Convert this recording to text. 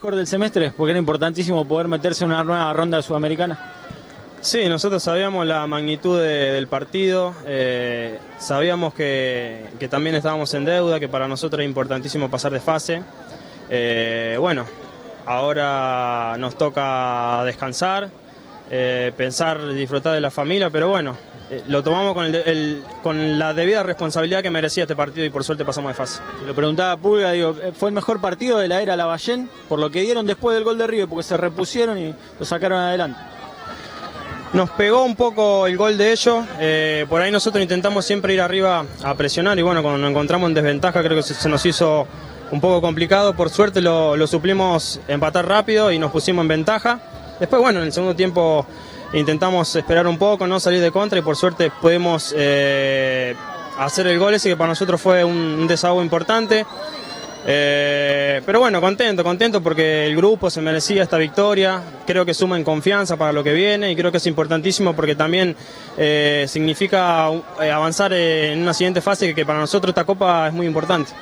mejor del semestre? Porque era importantísimo poder meterse en una nueva ronda de Sudamericana. Sí, nosotros sabíamos la magnitud del partido, sabíamos que también estábamos en deuda, que para nosotros era importantísimo pasar de fase. Bueno, ahora nos toca descansar, pensar, disfrutar de la familia, pero bueno, lo tomamos con la debida responsabilidad que merecía este partido y por suerte pasamos de fase. Lo preguntaba Pulga, digo, fue el mejor partido de la era Lavallén por lo que dieron después del gol de River, porque se repusieron y lo sacaron adelante. Nos pegó un poco el gol de ellos, por ahí nosotros intentamos siempre ir arriba a presionar y bueno, cuando nos encontramos en desventaja creo que se nos hizo un poco complicado, por suerte lo suplimos empatar rápido y nos pusimos en ventaja. Después bueno, en el segundo tiempo intentamos esperar un poco, no salir de contra y por suerte pudimos hacer el gol ese que para nosotros fue un desahogo importante. Pero bueno, contento porque el grupo se merecía esta victoria, creo que suma en confianza para lo que viene y creo que es importantísimo porque también significa avanzar en una siguiente fase que para nosotros esta copa es muy importante.